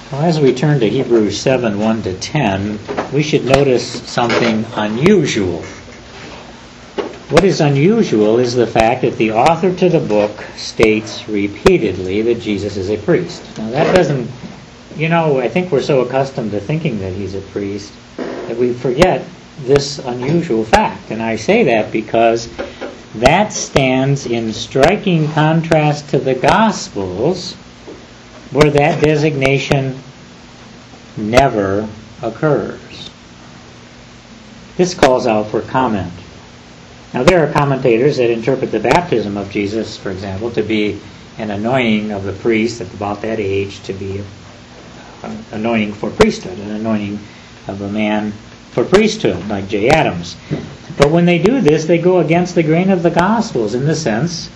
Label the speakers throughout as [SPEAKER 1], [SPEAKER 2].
[SPEAKER 1] Well, as we turn to Hebrews 7, 1 to 10, we should notice something unusual. What is unusual is the fact that the author to the book states repeatedly that Jesus is a priest. Now that doesn't, I think we're so accustomed to thinking that he's a priest that we forget this unusual fact. And I say that because that stands in striking contrast to the Gospels, where that designation never occurs. This calls out for comment. Now there are commentators that interpret the baptism of Jesus, for example, to be an anointing of the priest at about that age, to be an anointing for priesthood, an anointing of a man for priesthood, like J. Adams. But when they do this, they go against the grain of the Gospels in a sense,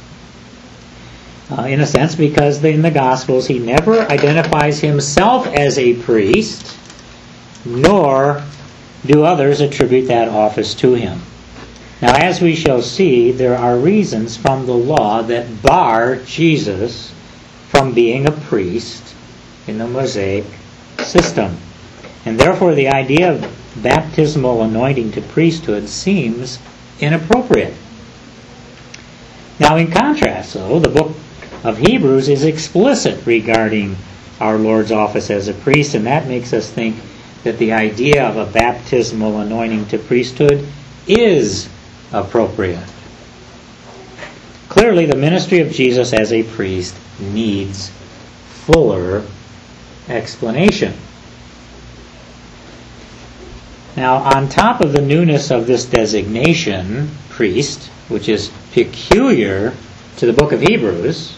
[SPEAKER 1] because in the Gospels he never identifies himself as a priest, nor do others attribute that office to him. Now, as we shall see, there are reasons from the law that bar Jesus from being a priest in the Mosaic system. And therefore the idea of baptismal anointing to priesthood seems inappropriate. Now, in contrast, though, the book of Hebrews is explicit regarding our Lord's office as a priest, and that makes us think that the idea of a baptismal anointing to priesthood is appropriate. Clearly, the ministry of Jesus as a priest needs fuller explanation. Now, on top of the newness of this designation, priest, which is peculiar to the book of Hebrews,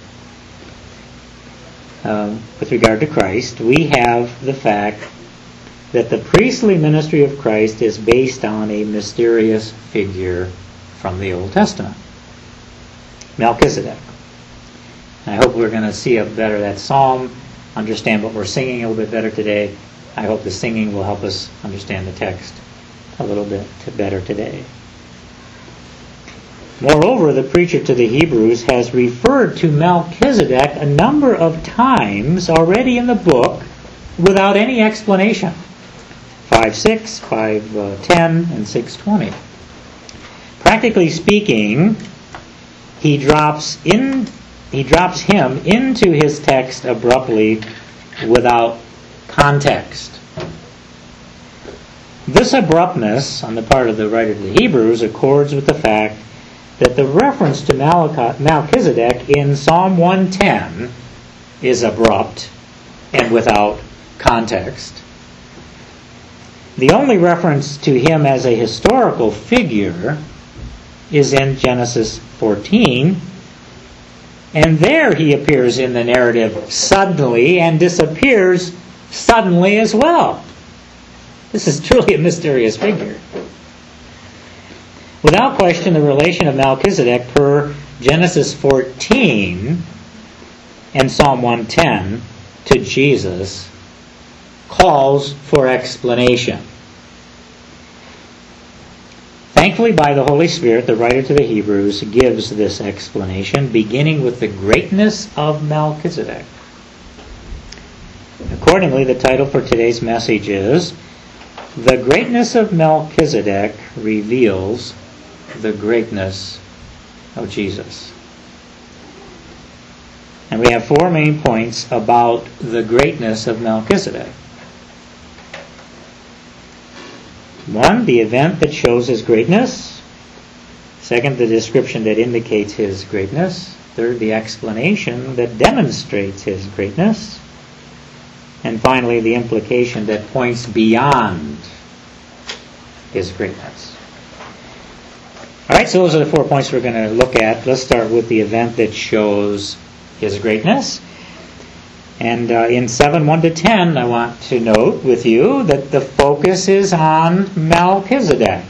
[SPEAKER 1] with regard to Christ, we have the fact that the priestly ministry of Christ is based on a mysterious figure from the Old Testament, Melchizedek. I hope we're going to see better that psalm, understand what we're singing a little bit better today. I hope the singing will help us understand the text a little bit better today. Moreover, the preacher to the Hebrews has referred to Melchizedek a number of times already in the book without any explanation. 5:6, 5:10, and 6:20. Practically speaking, he drops him into his text abruptly without context. This abruptness on the part of the writer to the Hebrews accords with the fact that the reference to Melchizedek in Psalm 110 is abrupt and without context. The only reference to him as a historical figure is in Genesis 14, and there he appears in the narrative suddenly and disappears suddenly as well. This is truly a mysterious figure. Without question, the relation of Melchizedek per Genesis 14 and Psalm 110 to Jesus calls for explanation. Thankfully, by the Holy Spirit, the writer to the Hebrews gives this explanation, beginning with the greatness of Melchizedek. Accordingly, the title for today's message is, "The Greatness of Melchizedek Reveals the Greatness of Jesus." And we have four main points about the greatness of Melchizedek. 1, the event that shows his greatness. 2, the description that indicates his greatness. 3, the explanation that demonstrates his greatness. And finally, the implication that points beyond his greatness. All right, so those are the 4 points we're going to look at. Let's start with the event that shows his greatness. And in 7, 1 to 10, I want to note with you that the focus is on Melchizedek.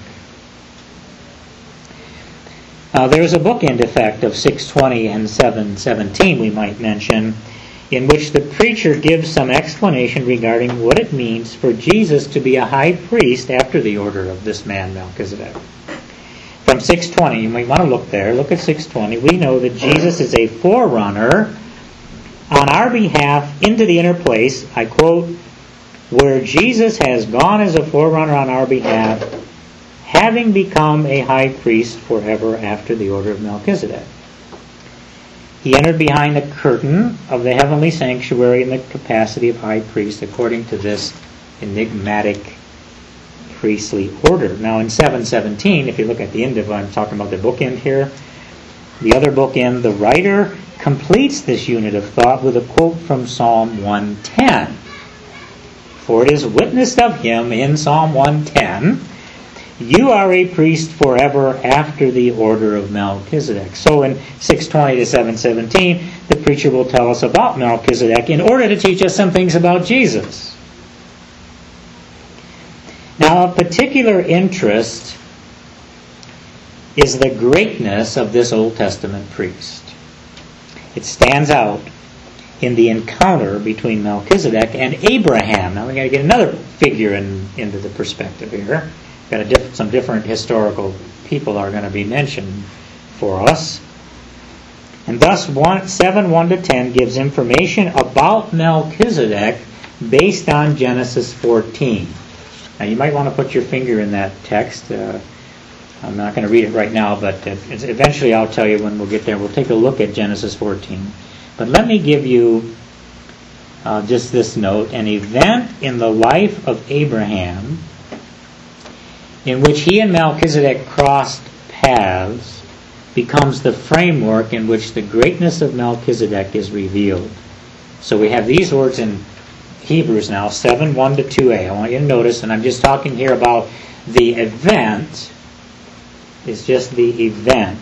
[SPEAKER 1] There's a bookend effect of 6:20 and 7:17 we might mention, in which the preacher gives some explanation regarding what it means for Jesus to be a high priest after the order of this man Melchizedek. From 6:20, you might want to look there. Look at 6:20. We know that Jesus is a forerunner on our behalf into the inner place, I quote, where Jesus has gone as a forerunner on our behalf, having become a high priest forever after the order of Melchizedek. He entered behind the curtain of the heavenly sanctuary in the capacity of high priest according to this enigmatic priestly order. Now in 7:17, if you look at the end of, I'm talking about the bookend here, the other bookend, the writer completes this unit of thought with a quote from Psalm 110. For it is witnessed of him in Psalm 110, you are a priest forever after the order of Melchizedek. So in 6:20 to 7:17, the preacher will tell us about Melchizedek in order to teach us some things about Jesus. Now, of particular interest is the greatness of this Old Testament priest. It stands out in the encounter between Melchizedek and Abraham. Now we've got to get another figure into the perspective here. Some different historical people are going to be mentioned for us. And thus 7:1 to 10 gives information about Melchizedek based on Genesis 14. Now you might want to put your finger in that text. I'm not going to read it right now, but eventually I'll tell you when we'll get there. We'll take a look at Genesis 14. But let me give you just this note. An event in the life of Abraham in which he and Melchizedek crossed paths becomes the framework in which the greatness of Melchizedek is revealed. So we have these words in Hebrews now, 7:1 to 2a. I want you to notice, and I'm just talking here about the event. It's just the event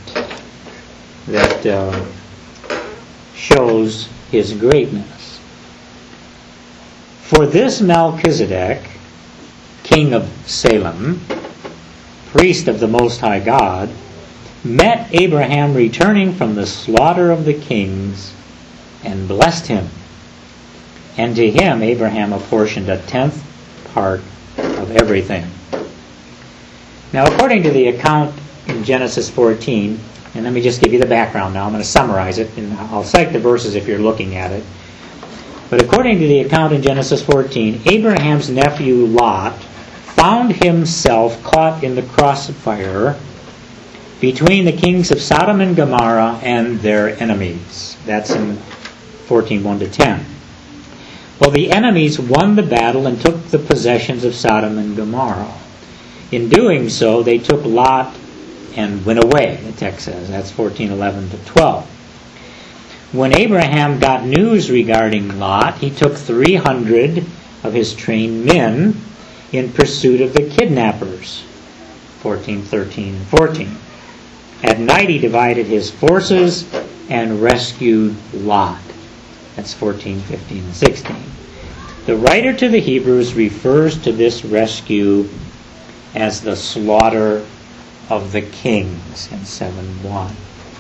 [SPEAKER 1] that shows his greatness. For this Melchizedek, king of Salem, priest of the Most High God, met Abraham returning from the slaughter of the kings and blessed him. And to him Abraham apportioned a 10th part of everything. Now, according to the account in Genesis 14, and let me just give you the background now. I'm going to summarize it, and I'll cite the verses if you're looking at it. But according to the account in Genesis 14, Abraham's nephew Lot found himself caught in the crossfire between the kings of Sodom and Gomorrah and their enemies. That's in 14:1 to 10. Well, the enemies won the battle and took the possessions of Sodom and Gomorrah. In doing so, they took Lot and went away, the text says. That's 14:11 to 12. When Abraham got news regarding Lot, he took 300 of his trained men in pursuit of the kidnappers. 14:13 and 14. At night he divided his forces and rescued Lot. That's 14:15 and 16. The writer to the Hebrews refers to this rescue as the slaughter of the kings in 7:1.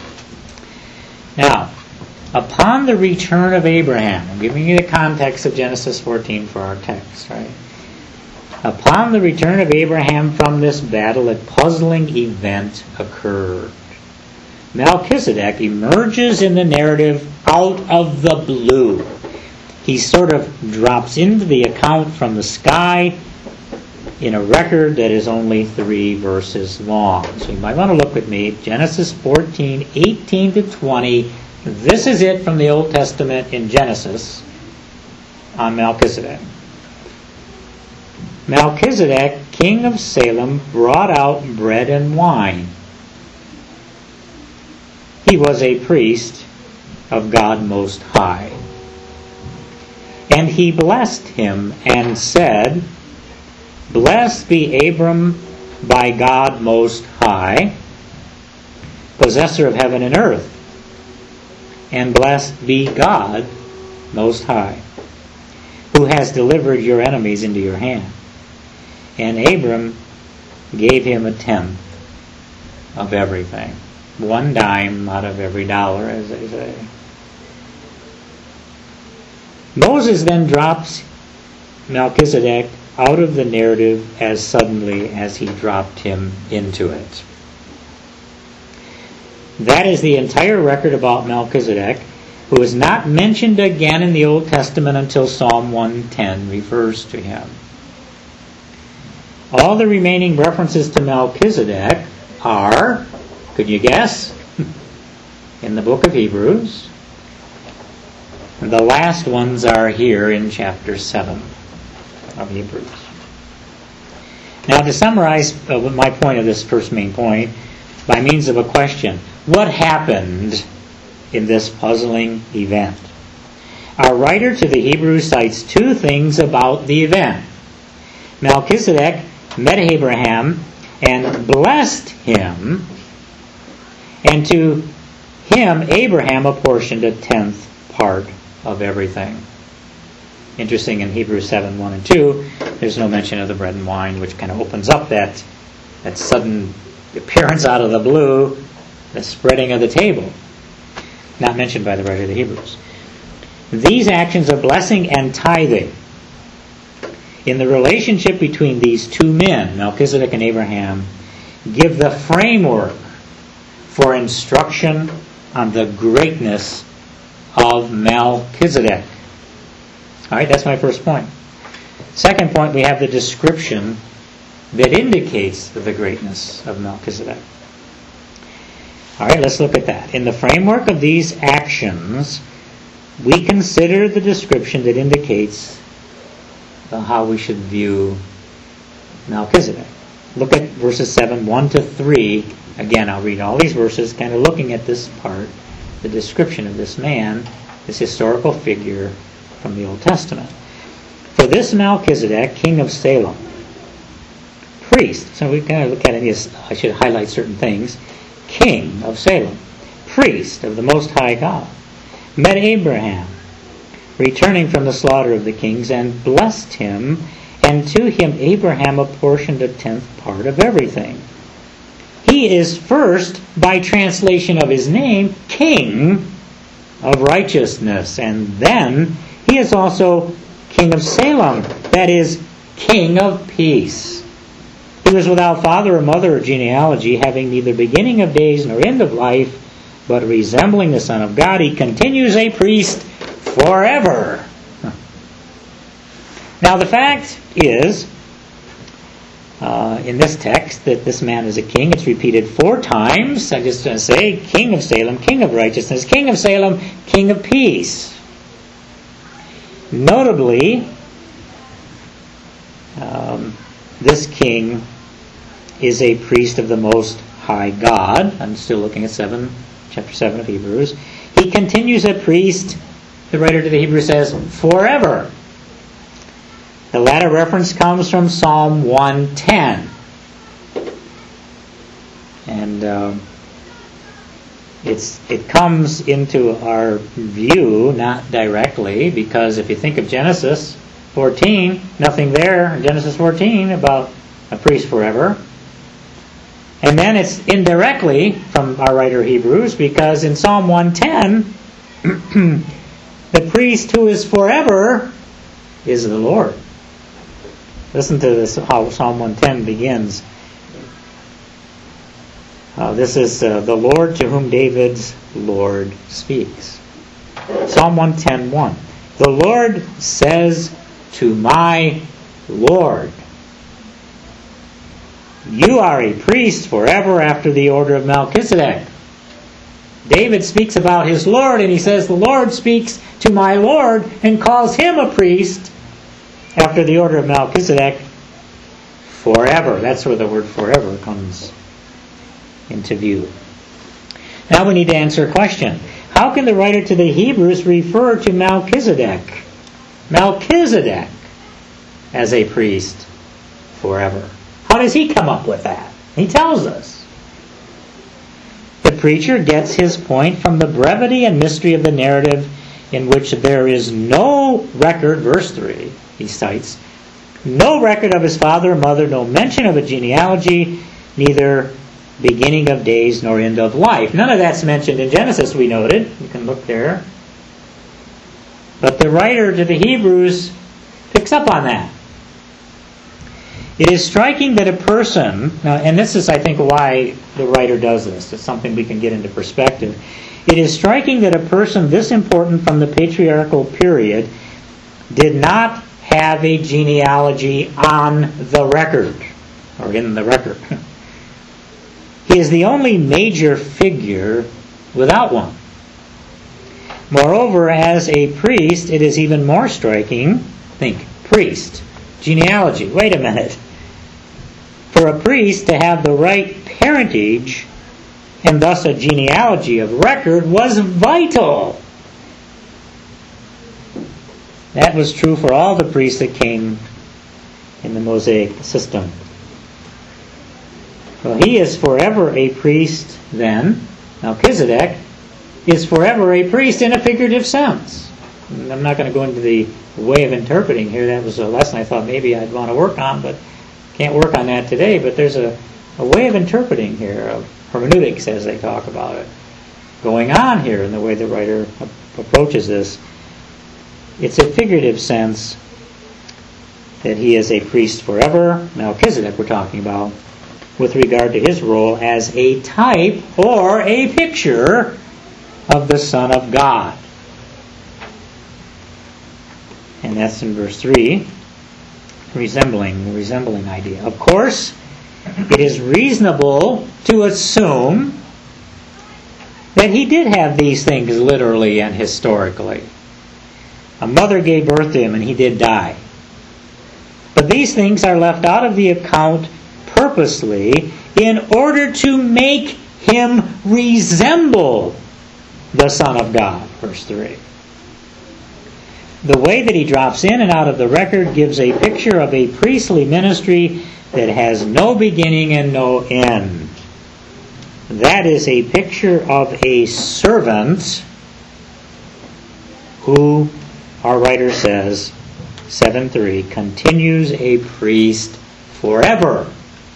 [SPEAKER 1] Now, upon the return of Abraham, I'm giving you the context of Genesis 14 for our text, right? Upon the return of Abraham from this battle, a puzzling event occurred. Melchizedek emerges in the narrative out of the blue. He sort of drops into the account from the sky in a record that is only 3 verses long. So you might want to look with me. Genesis 14, 18 to 20. This is it from the Old Testament in Genesis on Melchizedek. Melchizedek, king of Salem, brought out bread and wine. He was a priest of God Most High. And he blessed him and said, Blessed be Abram by God Most High, possessor of heaven and earth. And blessed be God Most High, who has delivered your enemies into your hand. And Abram gave him a 10th of everything. 1 dime out of every dollar, as they say. Moses then drops Melchizedek out of the narrative as suddenly as he dropped him into it. That is the entire record about Melchizedek. who is not mentioned again in the Old Testament until Psalm 110 refers to him. All the remaining references to Melchizedek are, could you guess, in the book of Hebrews. And the last ones are here in chapter 7 of Hebrews. Now, to summarize my point of this first main point, by means of a question, what happened in this puzzling event? Our writer to the Hebrews cites two things about the event. Melchizedek met Abraham and blessed him, and to him Abraham apportioned a tenth part of everything. Interesting, in Hebrews 7, 1 and 2, there's no mention of the bread and wine, which kind of opens up that sudden appearance out of the blue, the spreading of the table. Not mentioned by the writer of the Hebrews. These actions of blessing and tithing, in the relationship between these two men, Melchizedek and Abraham, give the framework for instruction on the greatness of Melchizedek. All right, that's my first point. Second point, we have the description that indicates the greatness of Melchizedek. All right, let's look at that. In the framework of these actions, we consider the description that indicates how we should view Melchizedek. Look at verses 7, 1 to 3. Again, I'll read all these verses, kind of looking at this part, the description of this man, this historical figure from the Old Testament. For this Melchizedek, king of Salem, priest, so we kind of look at it, I should highlight certain things, king of Salem, priest of the Most High God, met Abraham, returning from the slaughter of the kings, and blessed him, and to him Abraham apportioned a tenth part of everything. He is first, by translation of his name, king of righteousness, and then he is also king of Salem, that is, king of peace. He was without father or mother or genealogy, having neither beginning of days nor end of life, but resembling the Son of God, he continues a priest forever. Now the fact is, in this text, that this man is a king. It's repeated 4 times. I just want to say, king of Salem, king of righteousness, king of Salem, king of peace. Notably, this king is a priest of the Most High God. I'm still looking at chapter 7 of Hebrews. He continues a priest, the writer to the Hebrews says, forever. The latter reference comes from Psalm 110. And it comes into our view, not directly, because if you think of Genesis 14, nothing there in Genesis 14 about a priest forever. And then it's indirectly from our writer of Hebrews, because in Psalm 110, the priest who is forever is the Lord. Listen to this, how Psalm 110 begins. This is the Lord to whom David's Lord speaks. Psalm 110:1. The Lord says to my Lord, you are a priest forever after the order of Melchizedek. David speaks about his Lord, and he says, the Lord speaks to my Lord and calls him a priest after the order of Melchizedek forever. That's where the word forever comes into view. Now we need to answer a question. How can the writer to the Hebrews refer to Melchizedek as a priest forever? How does he come up with that? He tells us. The preacher gets his point from the brevity and mystery of the narrative, in which there is no record, verse 3, he cites, no record of his father or mother, no mention of a genealogy, neither beginning of days nor end of life. None of that's mentioned in Genesis, we noted. You can look there. But the writer to the Hebrews picks up on that. It is striking that a person, and this is, I think, why the writer does this. It's something we can get into perspective. It is striking that a person this important from the patriarchal period did not have a genealogy on the record, or in the record. He is the only major figure without one. Moreover, as a priest, it is even more striking. Think, priest, genealogy. Wait a minute. For a priest to have the right parentage, and thus a genealogy of record, was vital. That was true for all the priests that came in the Mosaic system. Well, he is forever a priest then. Melchizedek is forever a priest in a figurative sense. And I'm not going to go into the way of interpreting here. That was a lesson I thought maybe I'd want to work on, but can't work on that today. But there's a way of interpreting here, of hermeneutics as they talk about it, going on here in the way the writer approaches this. It's a figurative sense that he is a priest forever. Melchizedek we're talking about, with regard to his role as a type or a picture of the Son of God. And that's in verse 3, resembling idea. Of course, it is reasonable to assume that he did have these things literally and historically. A mother gave birth to him and he did die. But these things are left out of the account purposely in order to make him resemble the Son of God, verse 3. The way that he drops in and out of the record gives a picture of a priestly ministry that has no beginning and no end. That is a picture of a servant who, our writer says, 7:3, continues a priest forever.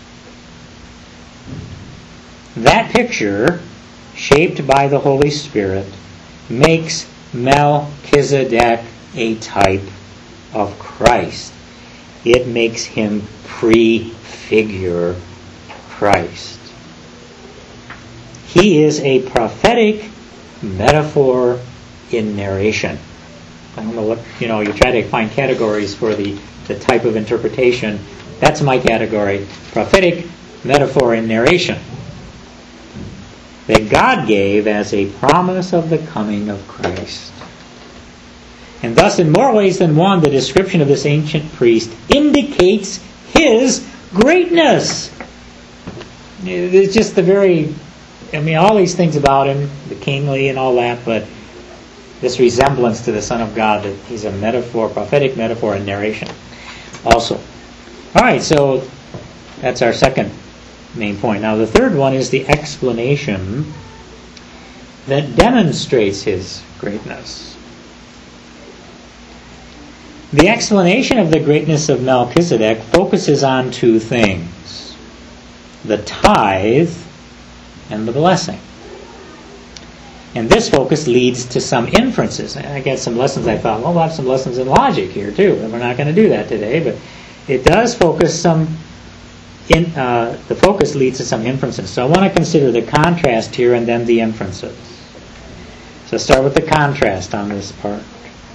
[SPEAKER 1] That picture, shaped by the Holy Spirit, makes Melchizedek a type of Christ. It makes him prefigure Christ. He is a prophetic metaphor in narration. I don't know what, you try to find categories for the type of interpretation. That's my category. Prophetic metaphor in narration that God gave as a promise of the coming of Christ. And thus, in more ways than one, the description of this ancient priest indicates his greatness. It's just all these things about him, the kingly and all that, but this resemblance to the Son of God, that he's a metaphor, prophetic metaphor in narration also. All right, so that's our second main point. Now, the third one is the explanation that demonstrates his greatness. The explanation of the greatness of Melchizedek focuses on two things: the tithe and the blessing. And this focus leads to some inferences. I got some lessons I thought, we'll have some lessons in logic here too. We're not going to do that today, but it does focus the focus leads to some inferences. So I want to consider the contrast here and then the inferences. So start with the contrast on this part.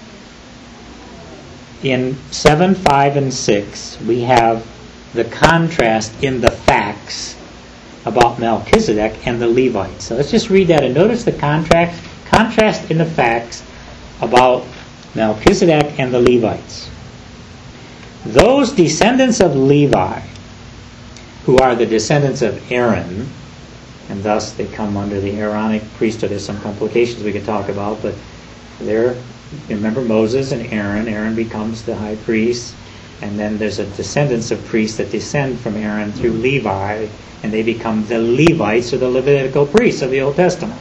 [SPEAKER 1] In 7, 5, and 6, we have the contrast in the facts about Melchizedek and the Levites. So let's just read that and notice the contrast in the facts about Melchizedek and the Levites. Those descendants of Levi, who are the descendants of Aaron, and thus they come under the Aaronic priesthood. There's some complications we could talk about, but remember Moses and Aaron. Aaron becomes the high priest, and then there's a descendants of priests that descend from Aaron through Levi, and they become the Levites, or the Levitical priests of the Old Testament.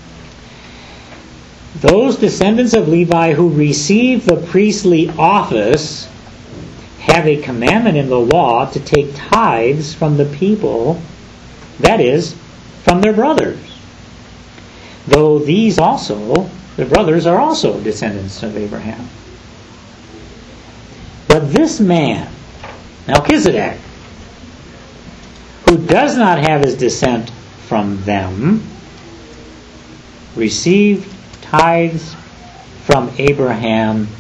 [SPEAKER 1] Those descendants of Levi who receive the priestly office have a commandment in the law to take tithes from the people, that is, from their brothers. Though these also, their brothers, are also descendants of Abraham. But this man, Melchizedek, who does not have his descent from them, received tithes from Abraham.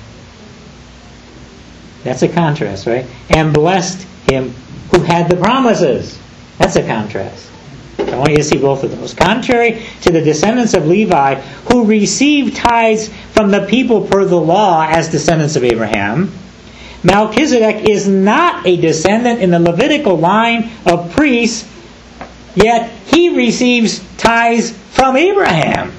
[SPEAKER 1] That's a contrast, right? And blessed him who had the promises. That's a contrast. I want you to see both of those. Contrary to the descendants of Levi, who received tithes from the people per the law as descendants of Abraham, Melchizedek is not a descendant in the Levitical line of priests, yet he receives tithes from Abraham.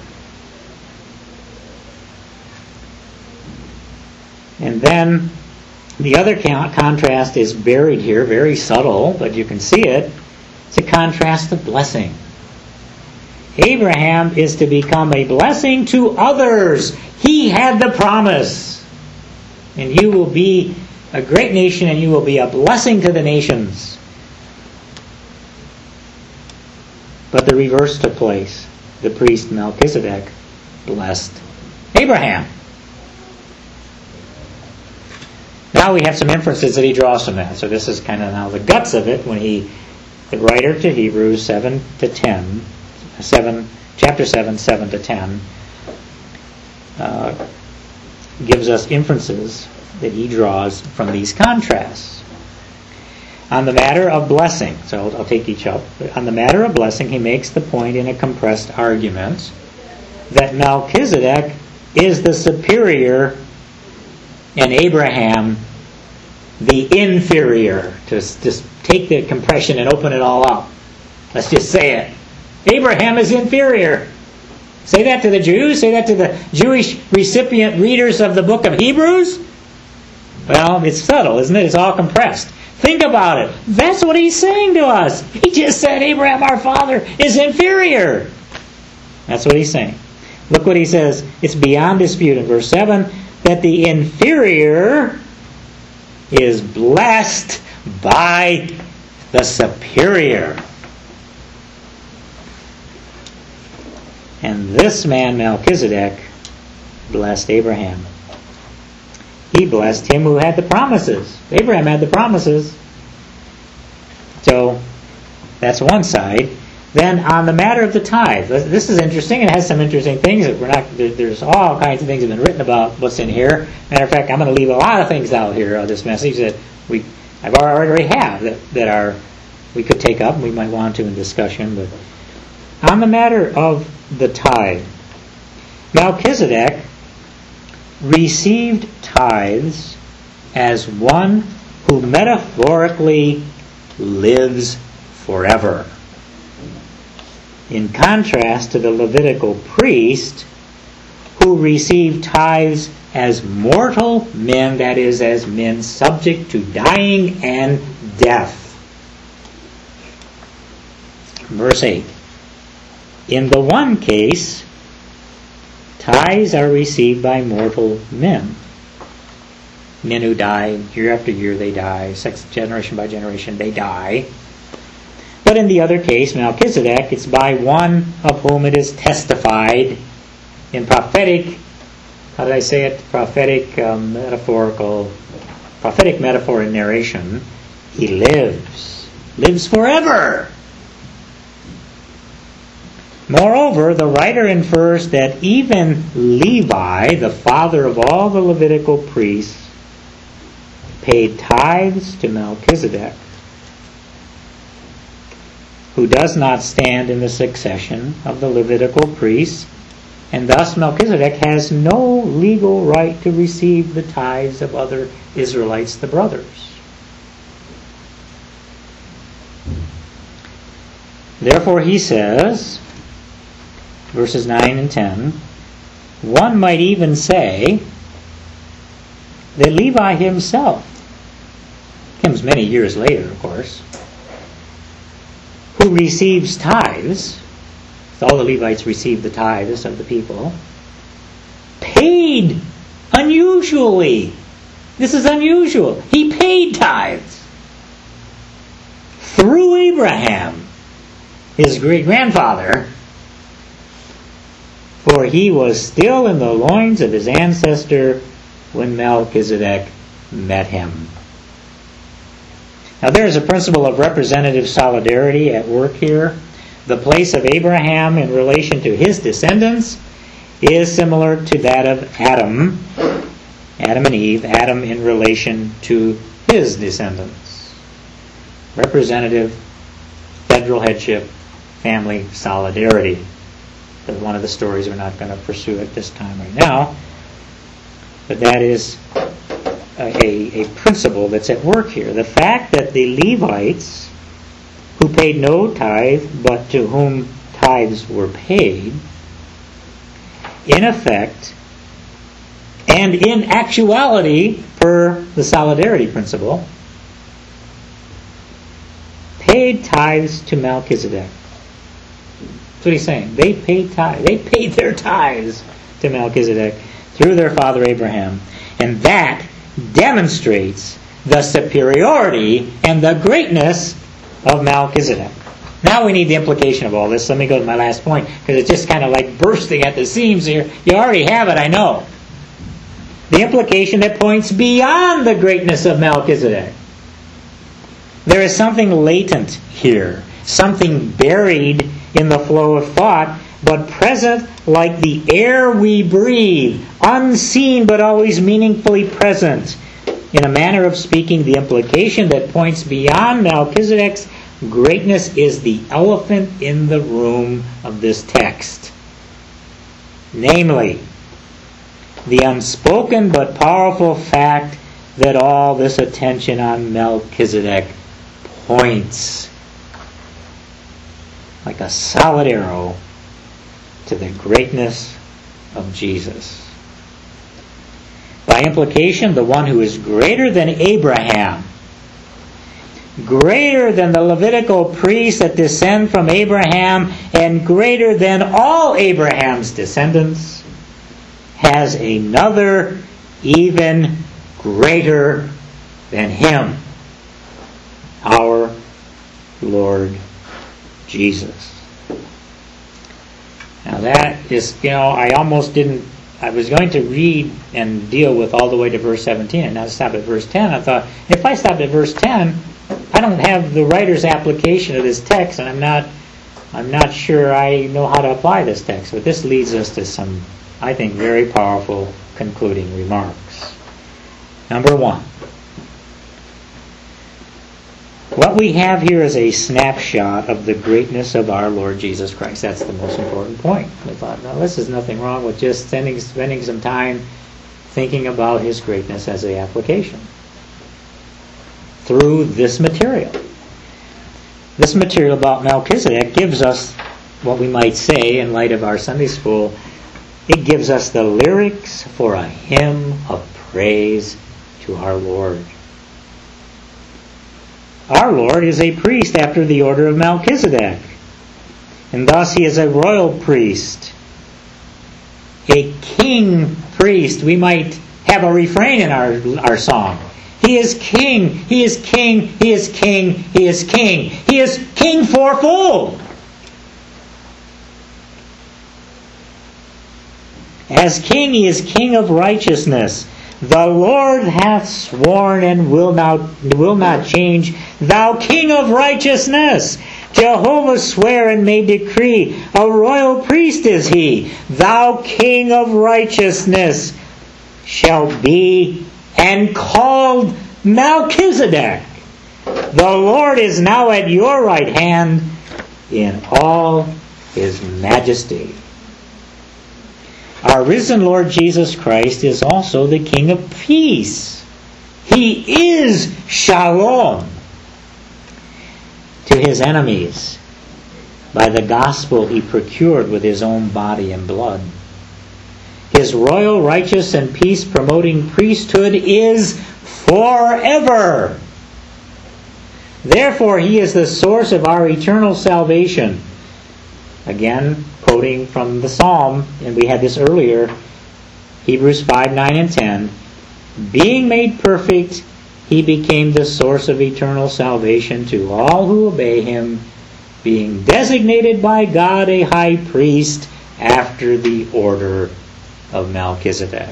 [SPEAKER 1] And then the other contrast is buried here, very subtle, but you can see it. It's a contrast of blessing. Abraham is to become a blessing to others. He had the promise. And you will be a great nation, and you will be a blessing to the nations. But the reverse took place. The priest Melchizedek blessed Abraham. Now we have some inferences that he draws from that. So this is kind of now the guts of it when the writer to Hebrews 7 to 10, chapter 7, 7 to 10, gives us inferences that he draws from these contrasts. On the matter of blessing, so I'll take each up. On the matter of blessing, he makes the point in a compressed argument that Melchizedek is the superior and Abraham the inferior. Just take the compression and open it all up. Let's just say it. Abraham is inferior. Say that to the Jews. Say that to the Jewish recipient readers of the book of Hebrews. Well, it's subtle, isn't it? It's all compressed. Think about it. That's what he's saying to us. He just said Abraham, our father, is inferior. That's what he's saying. Look what he says. It's beyond dispute in verse 7 that the inferior is blessed by the superior. And this man, Melchizedek, blessed Abraham. He blessed him who had the promises. Abraham had the promises. So, that's one side. Then, on the matter of the tithe, this is interesting. It has some interesting things. There's all kinds of things that have been written about what's in here. Matter of fact, I'm going to leave a lot of things out here of this message that I've already have that we could take up and we might want to in discussion. But on the matter of the tithe, Melchizedek received tithes as one who metaphorically lives forever. In contrast to the Levitical priest who received tithes as mortal men, that is, as men subject to dying and death. Verse 8. In the one case, tithes are received by mortal men. Men who die, year after year they die, generation by generation they die. But in the other case, Melchizedek, it's by one of whom it is testified in prophetic, how did I say it? Prophetic metaphor and narration. He lives forever. Moreover, the writer infers that even Levi, the father of all the Levitical priests, paid tithes to Melchizedek, who does not stand in the succession of the Levitical priests, and thus Melchizedek has no legal right to receive the tithes of other Israelites, the brothers. Therefore he says, verses 9 and 10, one might even say that Levi himself, comes many years later, of course, who receives tithes, all the Levites received the tithes of the people, paid unusually. This is unusual. He paid tithes through Abraham, his great-grandfather, for he was still in the loins of his ancestor when Melchizedek met him. Now there is a principle of representative solidarity at work here. The place of Abraham in relation to his descendants is similar to that of Adam and Eve, Adam in relation to his descendants. Representative, federal headship, family solidarity. That's one of the stories we're not going to pursue at this time right now. But that is a principle that's at work here. The fact that the Levites, who paid no tithe, but to whom tithes were paid, in effect, and in actuality, per the solidarity principle, paid tithes to Melchizedek. That's what he's saying. They paid tithes. They paid their tithes to Melchizedek through their father Abraham. And that demonstrates the superiority and the greatness of Melchizedek. Now we need the implication of all this. Let me go to my last point, because it's just kind of like bursting at the seams here. You already have it, I know. The implication that points beyond the greatness of Melchizedek. There is something latent here, something buried in the flow of thought, but present like the air we breathe, unseen but always meaningfully present. In a manner of speaking, the implication that points beyond Melchizedek's greatness is the elephant in the room of this text. Namely, the unspoken but powerful fact that all this attention on Melchizedek points like a solid arrow to the greatness of Jesus. By implication, the one who is greater than Abraham, greater than the Levitical priests that descend from Abraham, and greater than all Abraham's descendants, has another even greater than him, our Lord Jesus. Now that is, I was going to read and deal with all the way to verse 17, and now stop at verse 10. I thought, if I stopped at verse 10, I don't have the writer's application of this text, and I'm not sure I know how to apply this text. But this leads us to some, I think, very powerful concluding remarks. Number one, what we have here is a snapshot of the greatness of our Lord Jesus Christ. That's the most important point. I thought, now this is nothing wrong with just spending some time thinking about His greatness as an application through this material. This material about Melchizedek gives us what we might say, in light of our Sunday school, it gives us the lyrics for a hymn of praise to our Lord. Our Lord is a priest after the order of Melchizedek, and thus He is a royal priest, a king priest. We might have a refrain in our song. He is king, He is king, He is king, He is king. He is king fourfold. As king, He is king of righteousness. The Lord hath sworn and will not change. Thou King of righteousness. Jehovah sware and made decree. A royal priest is He. Thou King of righteousness shall be and called Melchizedek. The Lord is now at your right hand in all His majesty. Our risen Lord Jesus Christ is also the King of peace. He is Shalom to His enemies by the gospel He procured with His own body and blood. His royal, righteous, and peace-promoting priesthood is forever. Therefore, He is the source of our eternal salvation. Again, quoting from the Psalm, and we had this earlier, Hebrews 5, 9, and 10. Being made perfect, He became the source of eternal salvation to all who obey Him, being designated by God a high priest after the order of Melchizedek.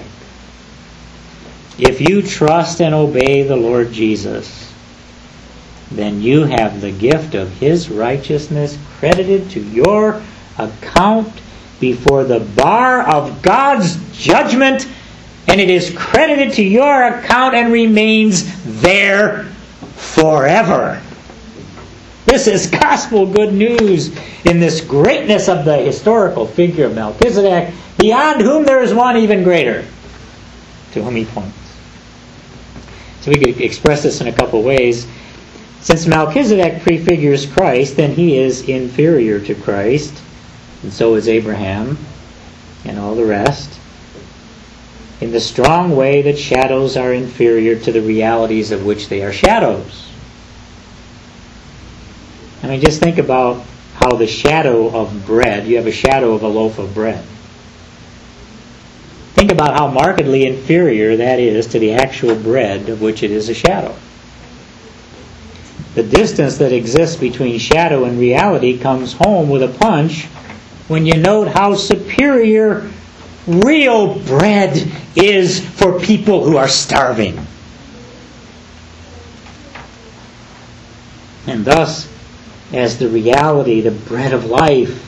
[SPEAKER 1] If you trust and obey the Lord Jesus, then you have the gift of His righteousness credited to your account before the bar of God's judgment, and it is credited to your account and remains there forever. This is gospel good news in this greatness of the historical figure of Melchizedek, beyond whom there is one even greater, to whom he points. So we could express this in a couple ways. Since Melchizedek prefigures Christ, then he is inferior to Christ, and so is Abraham and all the rest, in the strong way that shadows are inferior to the realities of which they are shadows. I mean, just think about how the shadow of bread, you have a shadow of a loaf of bread. Think about how markedly inferior that is to the actual bread of which it is a shadow. The distance that exists between shadow and reality comes home with a punch when you note how superior real bread is for people who are starving. And thus, as the reality, the bread of life,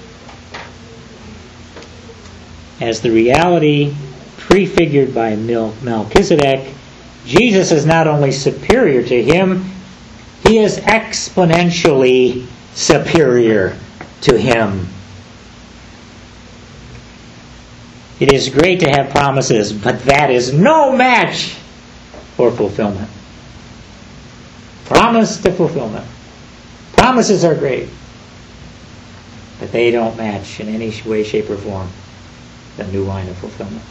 [SPEAKER 1] as the reality prefigured by Melchizedek, Jesus is not only superior to him, he is exponentially superior to him. It is great to have promises, but that is no match for fulfillment. Promise to fulfillment. Promises are great, but they don't match in any way, shape, or form the new wine of fulfillment.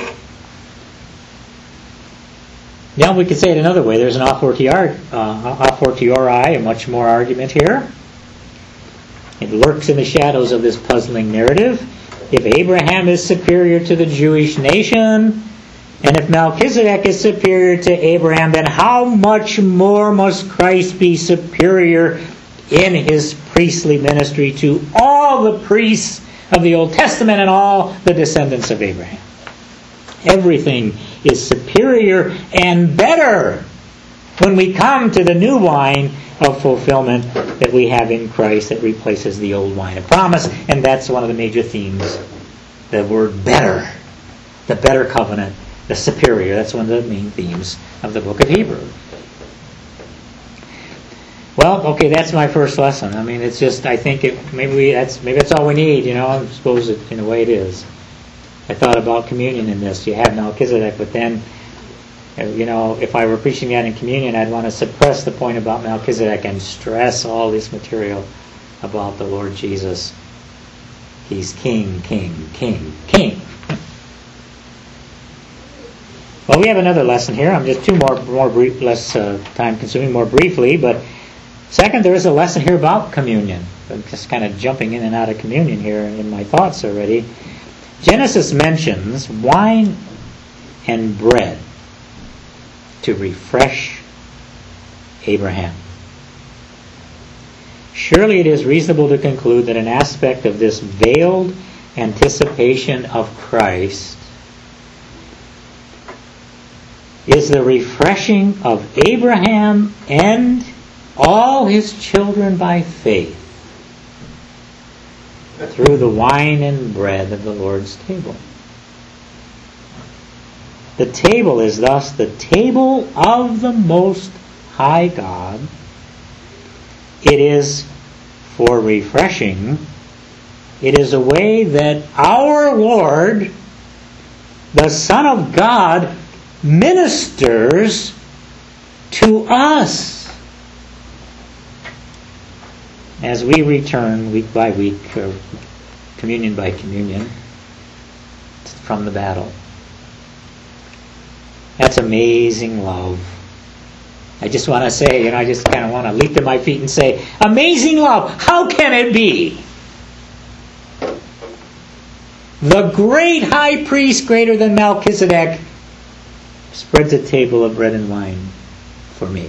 [SPEAKER 1] Now we could say it another way. There's an a fortiori, a much more argument here. It lurks in the shadows of this puzzling narrative. If Abraham is superior to the Jewish nation, and if Melchizedek is superior to Abraham, then how much more must Christ be superior in his priestly ministry to all the priests of the Old Testament and all the descendants of Abraham? Everything is superior and better when we come to the new wine of fulfillment that we have in Christ that replaces the old wine of promise. And that's one of the major themes. The word better. The better covenant. The superior. That's one of the main themes of the book of Hebrews. Well, okay, that's my first lesson. I mean, it's just, I think maybe that's all we need, I suppose in a way it is. I thought about communion in this. You have Melchizedek, but then, if I were preaching that in communion, I'd want to suppress the point about Melchizedek and stress all this material about the Lord Jesus. He's king, king, king, king. Well, we have another lesson here. I'm just two more brief, less time-consuming, more briefly, but second, there is a lesson here about communion. I'm just kind of jumping in and out of communion here in my thoughts already. Genesis mentions wine and bread to refresh Abraham. Surely it is reasonable to conclude that an aspect of this veiled anticipation of Christ is the refreshing of Abraham and all his children by faith through the wine and bread of the Lord's table. The table is thus the table of the Most High God. It is for refreshing. It is a way that our Lord, the Son of God, ministers to us as we return week by week, or communion by communion, from the battle. That's amazing love. I just want to say, I just kind of want to leap to my feet and say, amazing love! How can it be? The great high priest, greater than Melchizedek, spreads a table of bread and wine for me.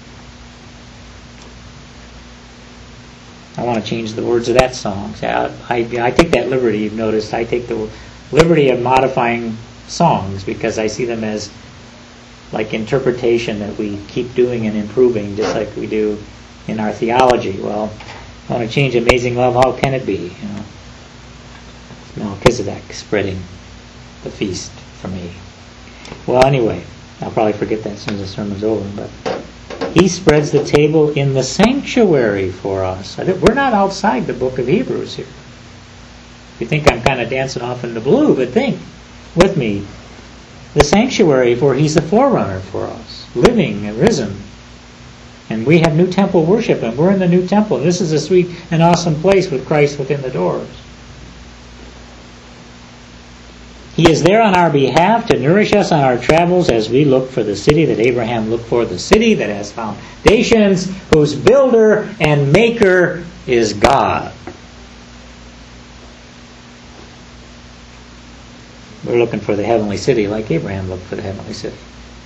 [SPEAKER 1] I want to change the words of that song. I take that liberty, you've noticed. I take the liberty of modifying songs because I see them as like interpretation that we keep doing and improving, just like we do in our theology. Well, I want to change amazing love. How can it be? Melchizedek spreading the feast for me. Well, anyway, I'll probably forget that as soon as the sermon's over, but he spreads the table in the sanctuary for us. We're not outside the book of Hebrews here. You think I'm kind of dancing off in the blue, but think with me. The sanctuary, for he's the forerunner for us, living and risen. And we have new temple worship, and we're in the new temple. This is a sweet and awesome place with Christ within the doors. He is there on our behalf to nourish us on our travels as we look for the city that Abraham looked for, the city that has foundations, whose builder and maker is God. We're looking for the heavenly city like Abraham looked for the heavenly city.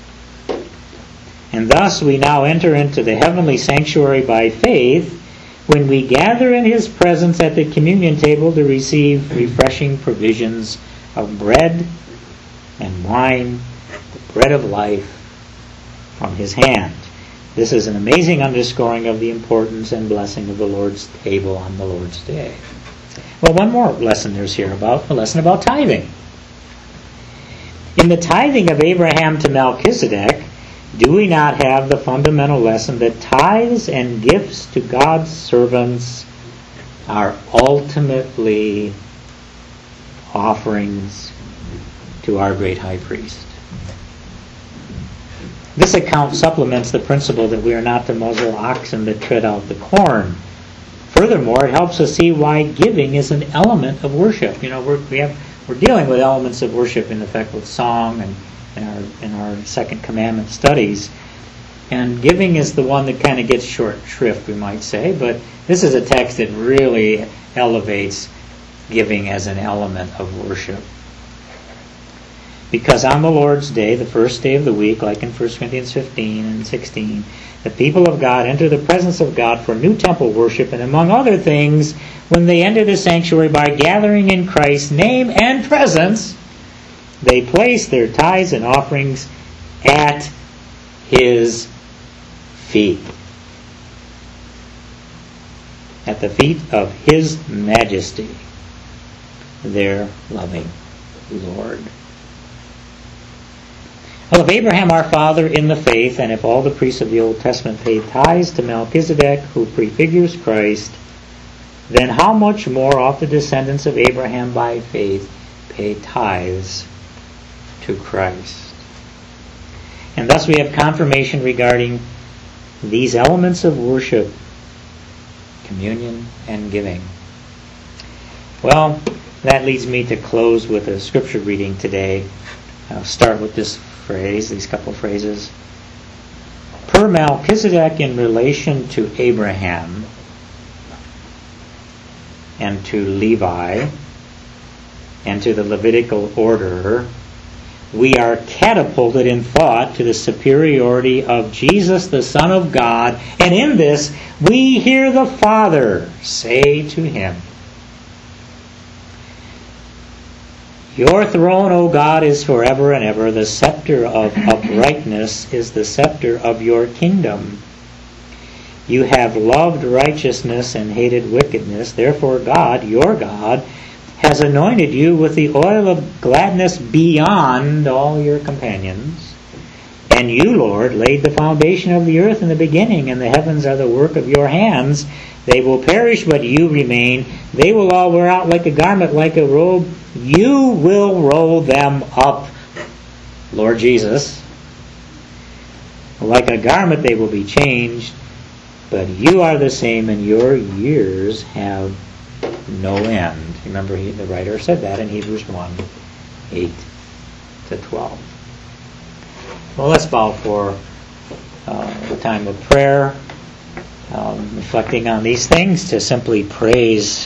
[SPEAKER 1] And thus we now enter into the heavenly sanctuary by faith when we gather in his presence at the communion table to receive refreshing provisions of bread and wine, the bread of life from his hand. This is an amazing underscoring of the importance and blessing of the Lord's table on the Lord's day. Well, one more lesson there's here about, a lesson about tithing. In the tithing of Abraham to Melchizedek, do we not have the fundamental lesson that tithes and gifts to God's servants are ultimately offerings to our great high priest? This account supplements the principle that we are not to muzzle oxen that tread out the corn. Furthermore, it helps us see why giving is an element of worship. You know, we're dealing with elements of worship in effect with song and in our second commandment studies. And giving is the one that kind of gets short shrift, we might say. But this is a text that really elevates giving as an element of worship. Because on the Lord's day, the first day of the week, like in 1 Corinthians 15 and 16, the people of God enter the presence of God for new temple worship, and among other things, when they enter the sanctuary by gathering in Christ's name and presence, they place their tithes and offerings at his feet. At the feet of his majesty, their loving Lord. Well, if Abraham our father in the faith, and if all the priests of the Old Testament paid tithes to Melchizedek, who prefigures Christ, then how much more ought the descendants of Abraham by faith pay tithes to Christ? And thus we have confirmation regarding these elements of worship, communion and giving. Well, that leads me to close with a scripture reading today. I'll start with this phrase, these couple phrases. Per Melchizedek in relation to Abraham and to Levi and to the Levitical order, we are catapulted in thought to the superiority of Jesus, the Son of God, and in this we hear the Father say to him, Your throne, O God, is forever and ever. The scepter of uprightness is the scepter of your kingdom. You have loved righteousness and hated wickedness. Therefore God, your God, has anointed you with the oil of gladness beyond all your companions. And you, Lord, laid the foundation of the earth in the beginning, and the heavens are the work of your hands. They will perish, but you remain. They will all wear out like a garment, like a robe. You will roll them up, Lord Jesus. Like a garment they will be changed, but you are the same, and your years have no end. Remember, the writer said that in Hebrews 1, 8 to 12. Well, let's bow for the time of prayer, reflecting on these things, to simply praise